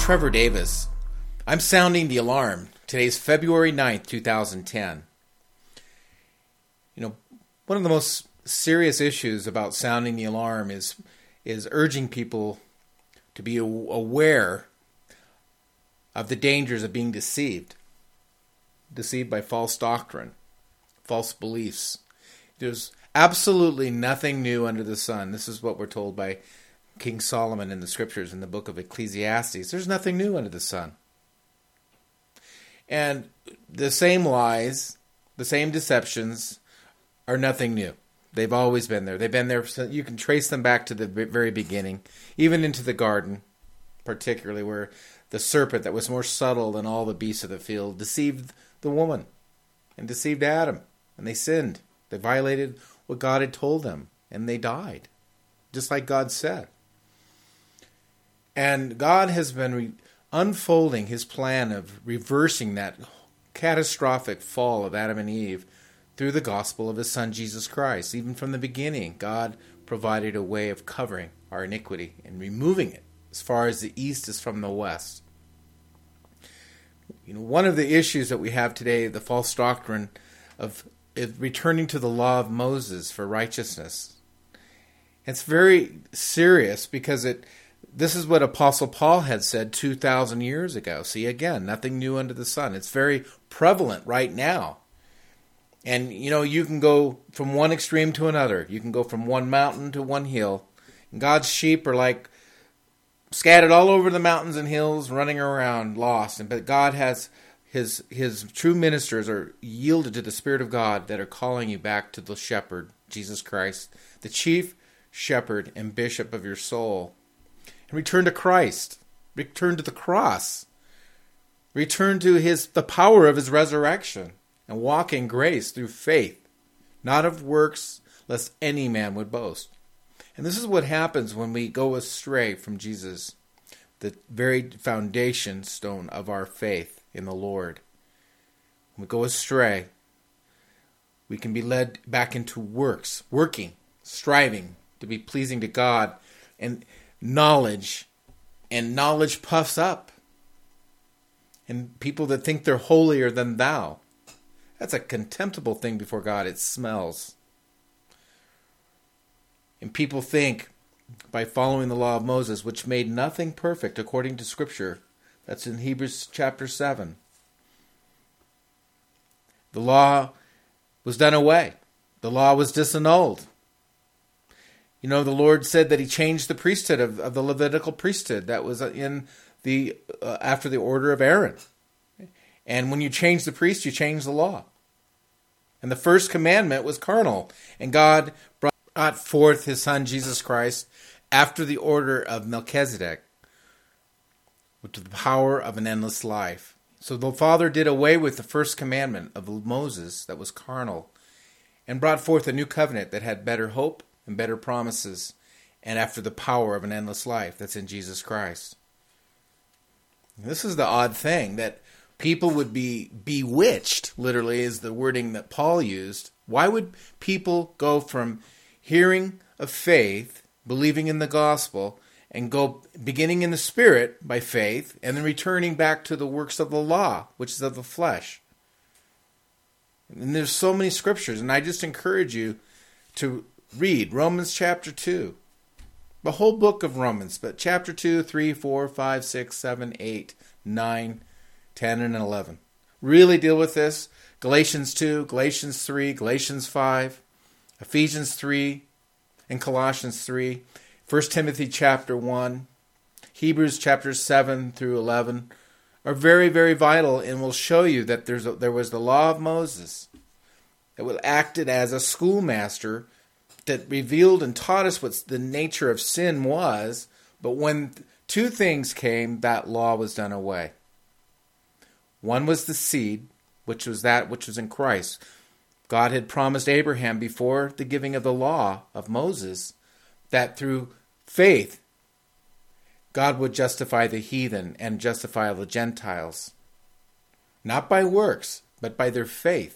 Trevor Davis. I'm sounding the alarm. Today's February 9th, 2010. One of the most serious issues about sounding the alarm is urging people to be aware of the dangers of being deceived by false doctrine, false beliefs. There's absolutely nothing new under the sun. This is what we're told by King Solomon in the scriptures in the book of Ecclesiastes. There's nothing new under the sun. And the same lies, the same deceptions are nothing new. They've always been there. They've been there. So you can trace them back to the very beginning, even into the garden, particularly where the serpent that was more subtle than all the beasts of the field deceived the woman and deceived Adam. And they sinned. They violated what God had told them. And they died, just like God said. And God has been unfolding his plan of reversing that catastrophic fall of Adam and Eve through the gospel of his Son, Jesus Christ. Even from the beginning, God provided a way of covering our iniquity and removing it as far as the east is from the west. One of the issues that we have today, the false doctrine of returning to the law of Moses for righteousness. It's very serious because this is what Apostle Paul had said 2,000 years ago. See, again, nothing new under the sun. It's very prevalent right now. And, you can go from one extreme to another. You can go from one mountain to one hill. And God's sheep are like scattered all over the mountains and hills, running around, lost. But God has his true ministers are yielded to the Spirit of God that are calling you back to the shepherd, Jesus Christ, the chief shepherd and bishop of your soul. And return to Christ. Return to the cross. Return to the power of his resurrection. And walk in grace through faith, not of works, lest any man would boast. And this is what happens when we go astray from Jesus, the very foundation stone of our faith in the Lord. When we go astray, we can be led back into works, working, striving to be pleasing to God, and knowledge puffs up. And people that think they're holier than thou. That's a contemptible thing before God. It smells. And people think by following the law of Moses, which made nothing perfect according to Scripture, that's in Hebrews chapter 7. The law was done away. The law was disannulled. The Lord said that he changed the priesthood of the Levitical priesthood that was in after the order of Aaron. And when you change the priest, you change the law. And the first commandment was carnal. And God brought forth his Son, Jesus Christ, after the order of Melchizedek, with the power of an endless life. So the Father did away with the first commandment of Moses that was carnal, and brought forth a new covenant that had better hope and better promises, and after the power of an endless life that's in Jesus Christ. This is the odd thing, that people would be bewitched, literally is the wording that Paul used. Why would people go from hearing of faith, believing in the gospel, and go beginning in the Spirit by faith, and then returning back to the works of the law, which is of the flesh? And there's so many scriptures, and I just encourage you to read Romans chapter 2. The whole book of Romans, but chapter 2, 3, 4, 5, 6, 7, 8, 9, 10, and 11. Really deal with this. Galatians 2, Galatians 3, Galatians 5, Ephesians 3, and Colossians 3. 1 Timothy chapter 1, Hebrews chapters 7 through 11 are very, very vital, and will show you that there was the law of Moses that acted as a schoolmaster that revealed and taught us what the nature of sin was, but when two things came, that law was done away. One was the seed, which was that which was in Christ. God had promised Abraham before the giving of the law of Moses that through faith, God would justify the heathen and justify the Gentiles. Not by works, but by their faith.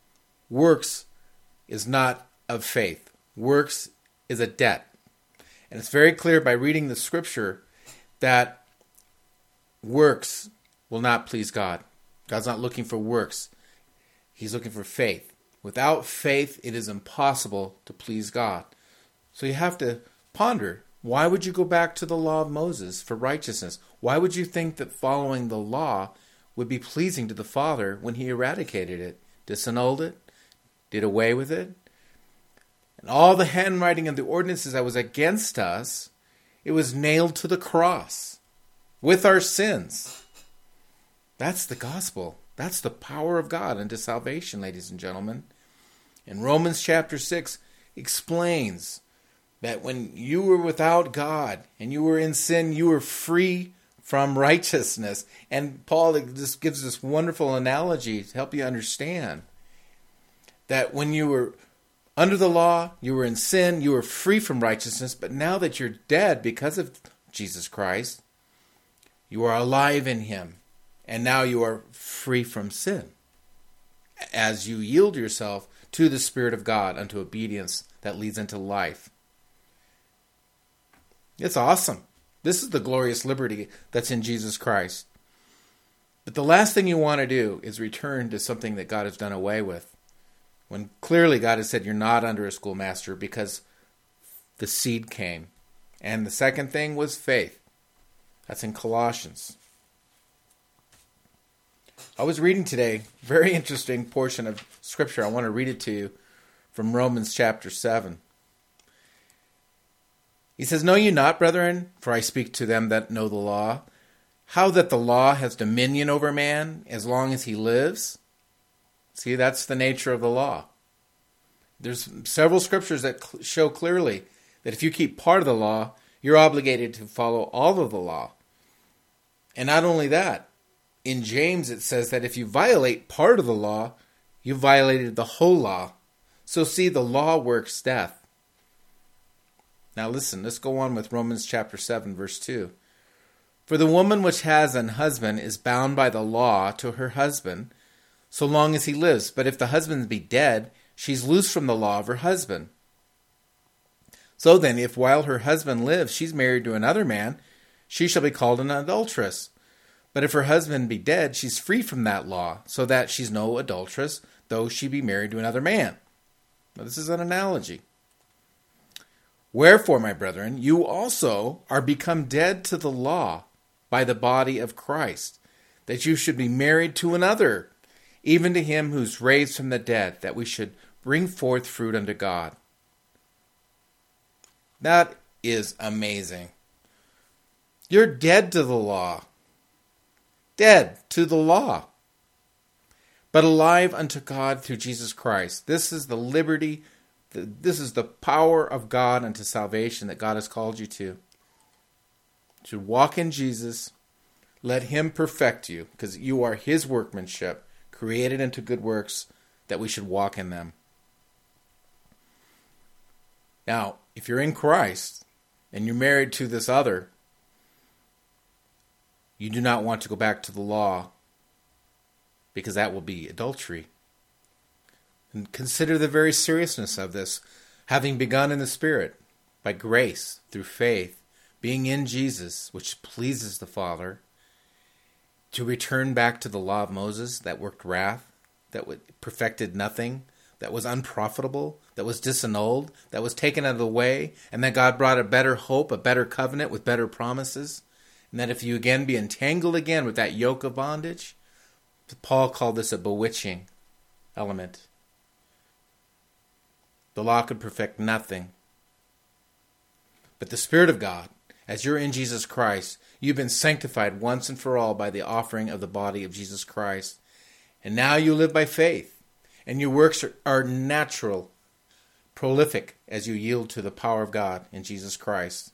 Works is not of faith. Works is a debt. And it's very clear by reading the scripture that works will not please God. God's not looking for works. He's looking for faith. Without faith, it is impossible to please God. So you have to ponder, why would you go back to the law of Moses for righteousness? Why would you think that following the law would be pleasing to the Father when he eradicated it, disannulled it, did away with it? And all the handwriting of the ordinances that was against us, it was nailed to the cross with our sins. That's the gospel. That's the power of God unto salvation, ladies and gentlemen. And Romans chapter 6 explains that when you were without God and you were in sin, you were free from righteousness. And Paul just gives this wonderful analogy to help you understand that when you were under the law, you were in sin, you were free from righteousness, but now that you're dead because of Jesus Christ, you are alive in him, and now you are free from sin as you yield yourself to the Spirit of God unto obedience that leads into life. It's awesome. This is the glorious liberty that's in Jesus Christ. But the last thing you want to do is return to something that God has done away with, when clearly God has said you're not under a schoolmaster because the seed came. And the second thing was faith. That's in Colossians. I was reading today, very interesting portion of Scripture. I want to read it to you from Romans chapter 7. He says, "Know ye not, brethren, for I speak to them that know the law, how that the law has dominion over man as long as he lives?" See, that's the nature of the law. There's several scriptures that show clearly that if you keep part of the law, you're obligated to follow all of the law. And not only that, in James it says that if you violate part of the law, you violated the whole law. So see, the law works death. Now listen, let's go on with Romans chapter 7, verse 2. "For the woman which has an husband is bound by the law to her husband, so long as he lives. But if the husband be dead, she's loose from the law of her husband. So then, if while her husband lives she's married to another man, she shall be called an adulteress. But if her husband be dead, she's free from that law, so that she's no adulteress, though she be married to another man." Now, this is an analogy. "Wherefore, my brethren, you also are become dead to the law by the body of Christ, that you should be married to another, even to him who's raised from the dead, that we should bring forth fruit unto God." That is amazing. You're dead to the law. Dead to the law, but alive unto God through Jesus Christ. This is the liberty, this is the power of God unto salvation that God has called you to. You should walk in Jesus, let him perfect you, because you are his workmanship, created into good works, that we should walk in them. Now, if you're in Christ, and you're married to this other, you do not want to go back to the law, because that will be adultery. And consider the very seriousness of this, having begun in the Spirit, by grace, through faith, being in Jesus, which pleases the Father, to return back to the law of Moses that worked wrath, that perfected nothing, that was unprofitable, that was disannulled, that was taken out of the way, and that God brought a better hope, a better covenant with better promises. And that if you again be entangled again with that yoke of bondage, Paul called this a bewitching element. The law could perfect nothing. But the Spirit of God, as you're in Jesus Christ, you've been sanctified once and for all by the offering of the body of Jesus Christ. And now you live by faith, and your works are natural, prolific, as you yield to the power of God in Jesus Christ.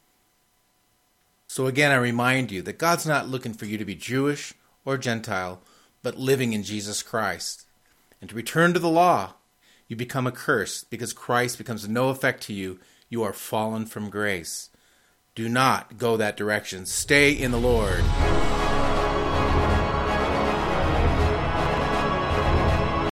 So again, I remind you that God's not looking for you to be Jewish or Gentile, but living in Jesus Christ. And to return to the law, you become accursed, because Christ becomes of no effect to you. You are fallen from grace. Do not go that direction. Stay in the Lord.